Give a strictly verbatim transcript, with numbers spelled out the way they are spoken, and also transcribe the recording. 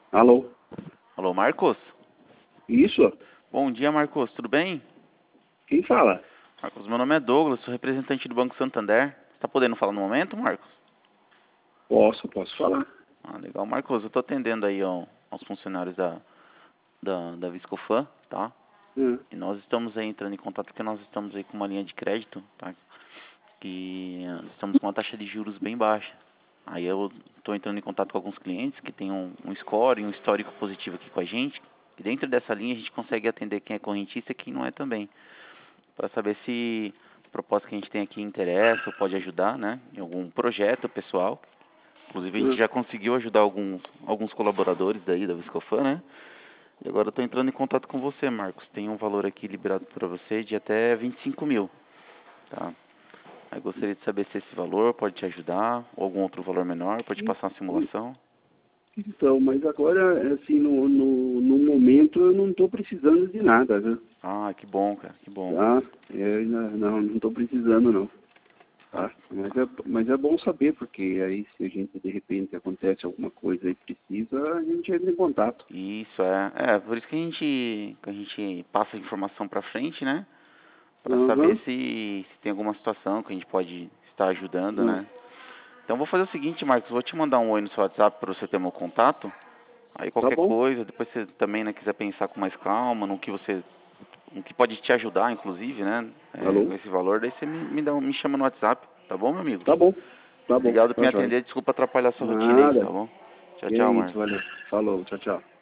Alô? Alô, Marcos? Isso? Bom dia, Marcos. Tudo bem? Quem fala? Marcos, meu nome é Douglas, sou representante do Banco Santander. Você está podendo falar no momento, Marcos? Posso, posso falar. Ah, legal. Marcos, eu estou atendendo aí ó, aos funcionários da, da, da Viscofan, tá? Hum, E nós estamos aí entrando em contato porque nós estamos aí com uma linha de crédito, tá? Que eh, estamos com uma taxa de juros bem baixa. Aí eu estou entrando em contato com alguns clientes que têm um, um score e um histórico positivo aqui com a gente. E dentro dessa linha a gente consegue atender quem é correntista e quem não é também. Para saber se a proposta que a gente tem aqui interessa ou pode ajudar, né, em algum projeto pessoal. Inclusive a gente hum. já conseguiu ajudar alguns, alguns colaboradores daí da Viscofan, né? E agora eu estou entrando em contato com você, Marcos. Tem um valor aqui liberado para você de até vinte e cinco mil, tá? Aí gostaria de saber se esse valor pode te ajudar ou algum outro valor menor, pode E- passar uma e- simulação. Então, mas agora, assim, no, no, no momento eu não estou precisando de nada, né? Ah, que bom, cara, que bom. Tá? É, não, não não estou precisando não. Ah, Tá? Mas, é, mas é bom saber, porque aí se a gente de repente acontece alguma coisa e precisa, a gente entra em contato. isso é, é por isso que a gente, que a gente passa a informação para frente, né? Para saber Aham. se, se tem alguma situação que a gente pode estar ajudando, Ah, né? Então vou fazer o seguinte, Marcos, vou te mandar um oi no seu WhatsApp para você ter meu contato. Aí tá qualquer bom. coisa, depois você também né, quiser pensar com mais calma no que você, no que pode te ajudar, inclusive, né? É, Alô? com esse valor, daí você me, me, dá, um- me chama no WhatsApp, tá bom, meu amigo? Tá bom. Tá bom. Obrigado por Tá me jóia. atender, desculpa atrapalhar a sua rotina aí, tá Nada. bom? Tchau, É tchau, isso, Marcos. valeu. Falou. Tchau, tchau.